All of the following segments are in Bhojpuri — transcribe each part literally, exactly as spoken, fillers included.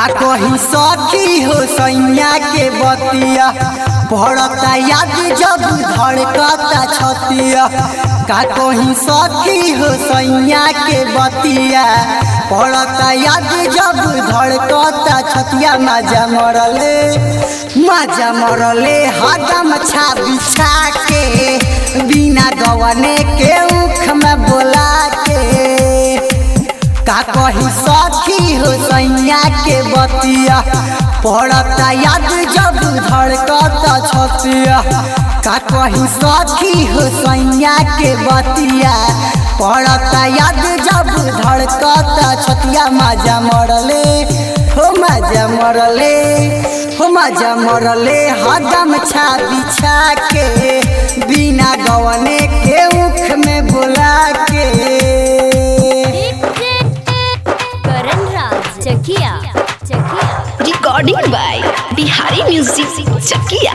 का कही सखी हो सैया के बतिया पड़ता याद जब धड़कता छतिया। का कही सखी हो सैया के बतिया पड़ता याद जब धड़कता छतिया। मजा मरले मजा मरले हदम छा बिछा के बिना गवने के उख में बोला के। का कही सखी हो सैया के बतिया पड़ता याद जब धड़कता छतिया। का कही सखी हो सैया के बतिया पड़ता याद जब धड़कता छतिया। मजा मरले हो मजा मरले हो मजा मरले हदम छा बिछा के बिना गवने के उख में बोला के। Chakia Chakia recording by Bihari music Chakia.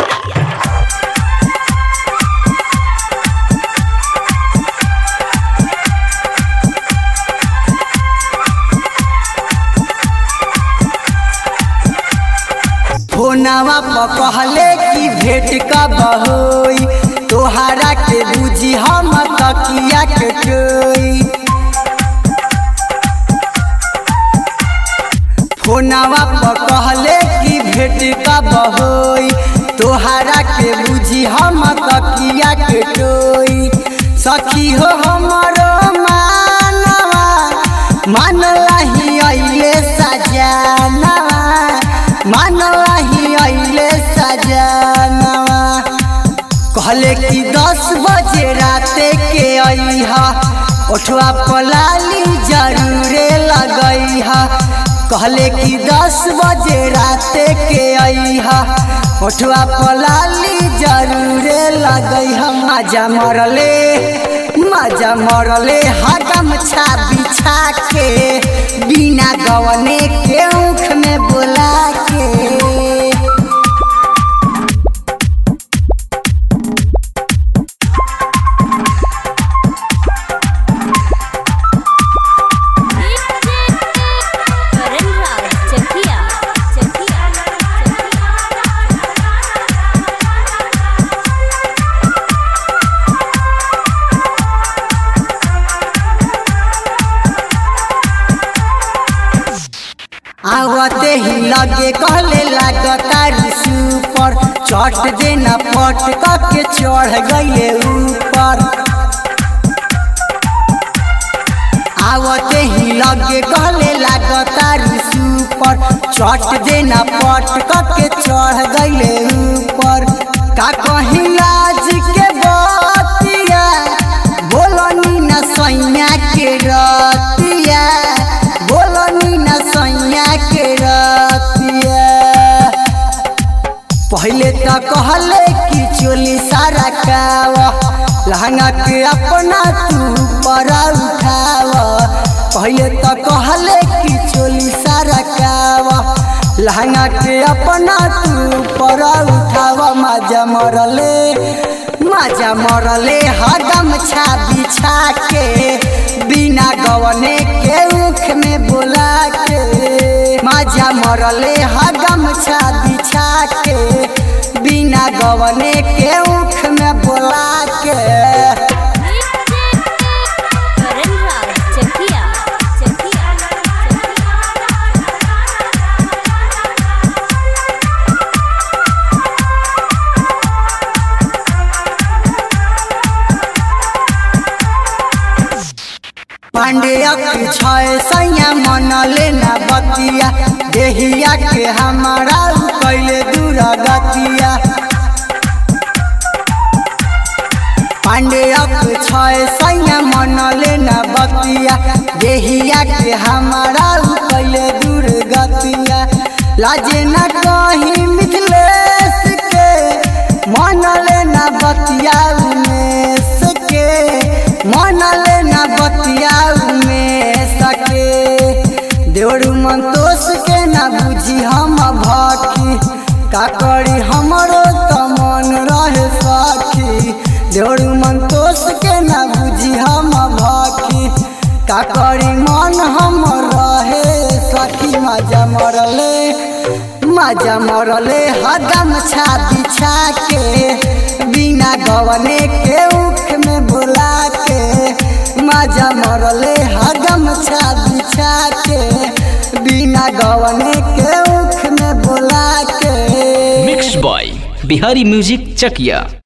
फोनवा पर कहले कि भेंट कब होई तोहरा के बुझी हम तकिया के टोई। फोनवा पर कहले कि भेंट कब होई तोहरा के बुझी हम तकिया के टोई। सखी हो हमरो मानवा मानला ही अइले सजनवा मानला ही अइले सजनवा। कहले कि दस बजे राते के अइहा ओठवा पलाली जरूरे लगइहा। कहले कि दस बजे राते के अइहा ओठवा पलाली जरूरे लगइहा। मजा मरले मजा मरले हदम छा बिछा के बिना गवने के उख में बोला के। आवते ही लगे कहले लागता सुपर चट देना पट के चढ़ गए ऊपर। आवते ही लगे कहले लागता सुपर चट देना पट के चढ़ गए ऊपर। का कही लाज के बतिया बोलनी न सैया के रतिया बोलनी न सैया के रतिया। पहले तो कहले कि चोली सारा काव लहंगा के अपना तू पर उठाव। पहले तो कहले कि चोली सारा काव लहंगा के अपना तू पर उठाव। मजा मरले मजा मरले हदम छा बिछा के बिना गवने के उख में बोला के। मजा मरले हदम छा बिछा के बिना गवने के उख में बोला के। पांडेया के छय सैया मन लेना बतिया देहिया के हमारा कैले दूर गतिया। पांडेया के छय सैया मन लेना बतिया देहिया के हमारा कैले दूर गतिया। लाजे न कहीं मिथिलेश के मन लेना बतिया उमेश के मन लेना बतिया उमेश के। देवरू मंतोष के न बुझी हम भखी का करी हमरो त मन रहे सखी। देवरू मंतोष के न बुझी हम भखी का करी मन हम रहे सखी। मजा मरले मजा मरले हदम छा बिछा के बिना गवने के उख में बुला के मजा मरले हदम छा बिछा के बिना गवने के उख में बुला के। Mix by Bihari music Chakiya.